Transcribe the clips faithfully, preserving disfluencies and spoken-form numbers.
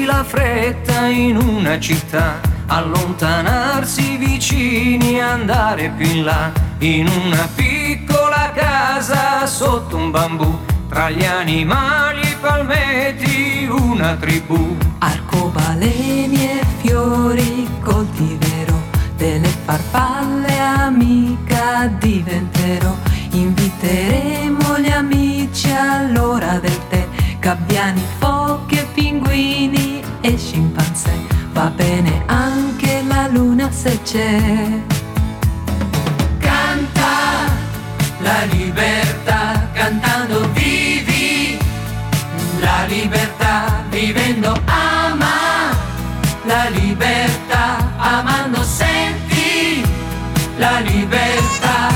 perdersi la fretta in una città, allontanarsi vicini, andare più in là, in una piccola casa sotto un bambù, tra gli animali e i palmeti una tribù. Arcobaleni e fiori coltiverò, delle farfalle amica diventerò. Inviteremo gli amici all'ora del tè, gabbiani, foche, pinguini e scimpanzé. Va bene anche la luna se c'è. Canta la libertà, cantando vivi la libertà, vivendo ama la libertà, amando senti la libertà.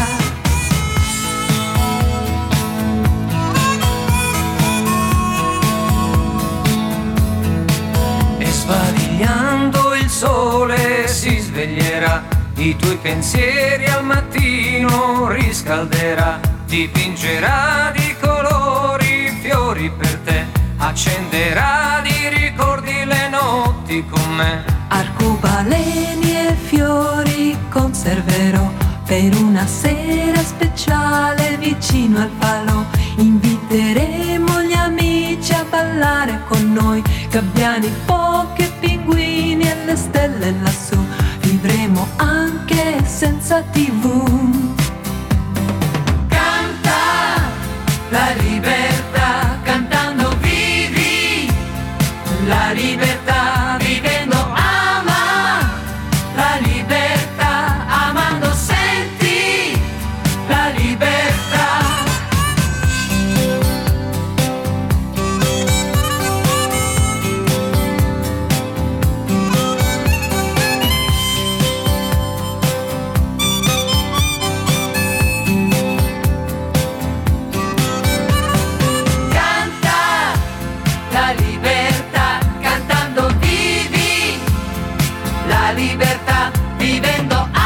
E sbadigliando il sole si sveglierà, i tuoi pensieri al mattino riscalderà, dipingerà di colori fiori per te, accenderà di ricordi le notti con me. Arcobaleni e fiori conserverò per una sera speciale vicino al falò. Inviteremo gli amici a ballare con noi, gabbiani, foche, pinguini e le stelle lassù. Vivremo anche senza tivù. Canta la libertà, cantando vivi la libertà, vivendo ama la libertà, amando senti la libertà. La libertà, cantando vivi la libertà, vivendo